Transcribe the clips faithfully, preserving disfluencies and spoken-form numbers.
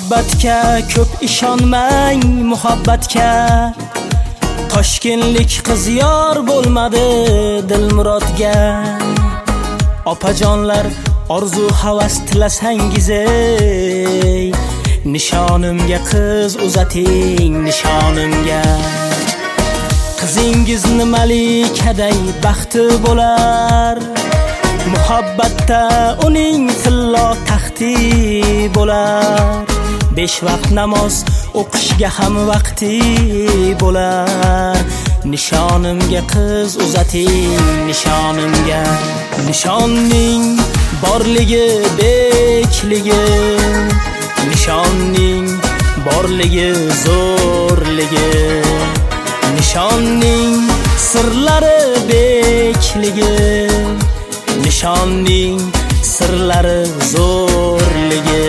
Muhabbatga ko'p ishonmang, muhabbatga. Toshkentlik qiz yor bo'lmadi Dilmurodga. Opajonlar orzu havas tilasangiz ey, nishonimga qiz uzating nishonimga. Qizingiz nimalicaday baxti bo'lar, muhabbatda uning tillo taxti bo'lar. Besh vaqt namoz o'qishga ham vaqti bo'lar. Nishonimga qiz uzating nishonimga. Nishonning borligi bekligi, nishonning borligi zo'rligi. Nishonning sirlari bekligi, nishonning sirlari zo'rligi.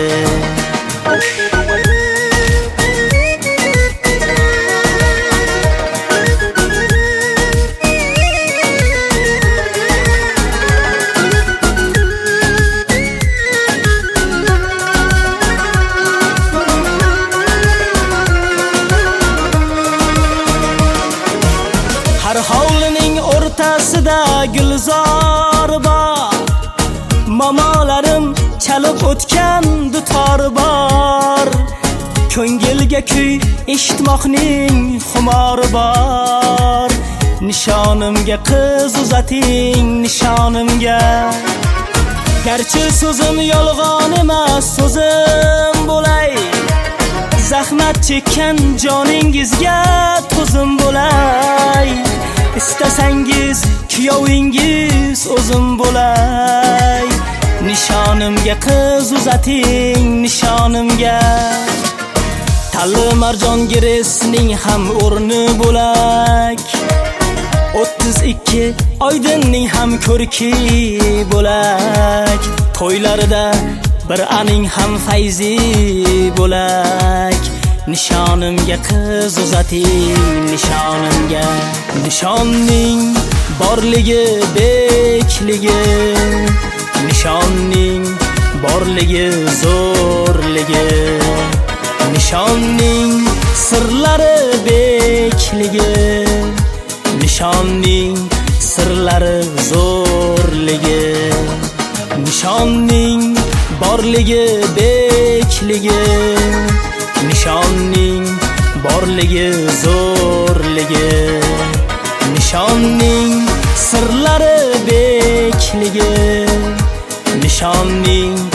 Har hovlining o'rtasida gulzor bor, mamolarim chalib o'tgan dutor bor. Ko'ngilga kuy eshitmoqning xumori bor. Nishonimga qiz uzating nishonimga. Garchi so'zim yolg'on emas, so'zim bo'lay. Zahmat chekkan joningizga to'zim bo'lay. Istasangiz kuyovingiz o'zim bo'lay. Nishonimga qiz uzating nishonimga. Talli marjon giresining ham o'rni bo'lak. o'ttiz ikki oydinning ham ko'rki bo'lak. To'ylarida bir aning ham fayzi bo'lak. Nishonimga qiz uzating nishonimga. Nishonning borligi bekligi, nishonning borligi zo'rligi. Nishonning sirlari bekligi, nishonning sirlari zo'rligi. Nishonning borligi bekligi, nishonning borligi zo'rligi. Nishonning sirlari bekligi, nishonning